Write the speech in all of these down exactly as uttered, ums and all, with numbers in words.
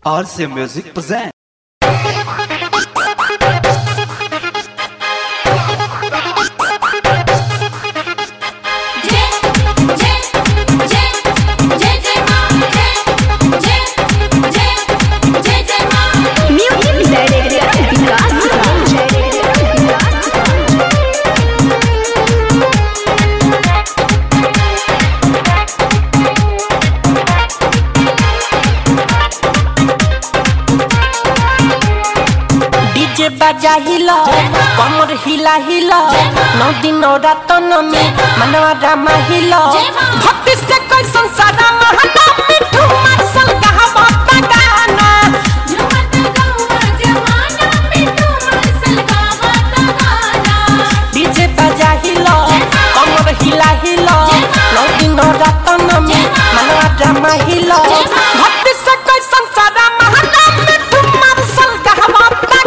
R C Music presents. बाजा हिला कमर हिला हिला नौ दिन रात नमी मनवा रामा हिला भक्ति से कोई संसार महना मिठू मार्शल कहवा गाना झूमत गौवा जमाना मिठू मार्शल कहवा गाना डीजे बाजा हिला कमर हिला हिला नौ दिन रात नमी मनवा रामा हिला भक्ति से कोई संसार महना मिठू मार्शल कहवा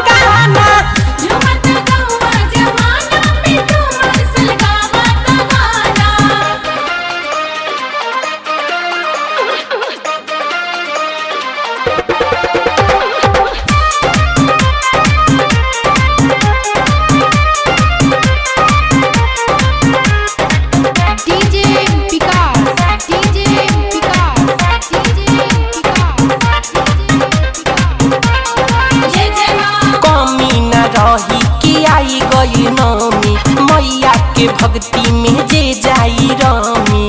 नौमी मैया के भक्ति में जे जाई रामी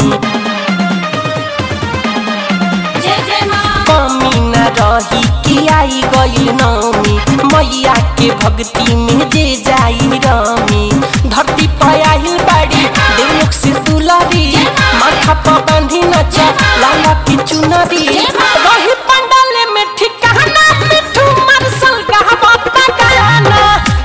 कमी न रही कि आई गई नौमी मैया के भक्ति में जे जाई रामी धरती पर आइल बाड़ी देवलोक से दुलारी माथा पर बांधी नचा लाला की चुनरी रही पंडाले में ठिकाना मिठू मार्शल कहवा गाना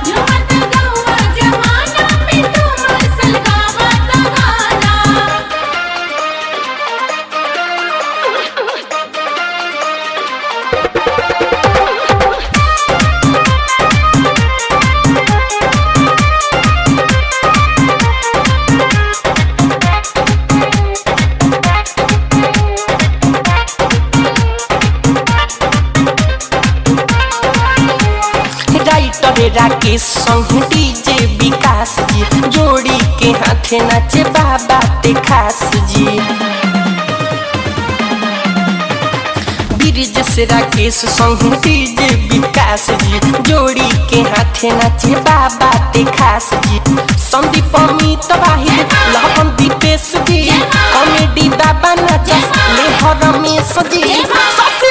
राकेश संग डीजे विकास जी जोड़ी के हाथे नाचे बाबा ते खास जी ब्रिज से राकेश संग डीजे विकास जी जोड़ी के हाथे नाचे बाबा ते खास जी संदीप अमित वाहिद लहन दीपेश जी कॉमेडी बाबा नाचा ले रमेश जी